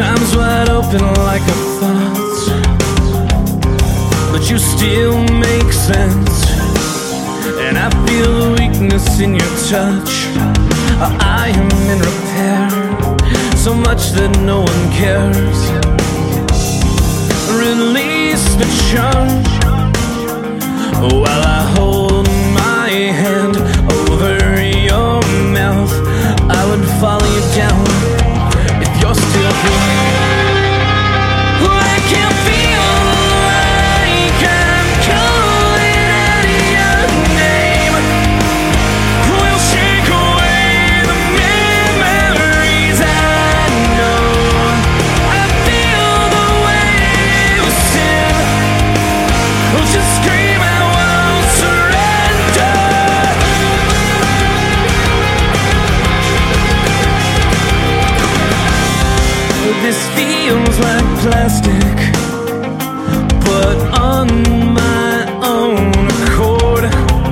Time's wide open like a thought, but you still make sense. And I feel the weakness in your touch. I am in repair, so much that no one cares. Release the charge while I hold my hand over your mouth. I would follow you down if you're still here. I can feel like I'm calling out your name. We'll shake away the memories I know. I feel the waves in. We'll just scream, I won't surrender. This feels like plastic, but on my own accord.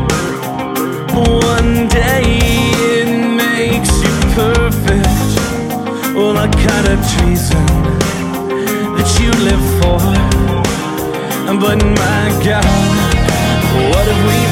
One day it makes you perfect. Well, the kind of treason that you live for. But my God, what have we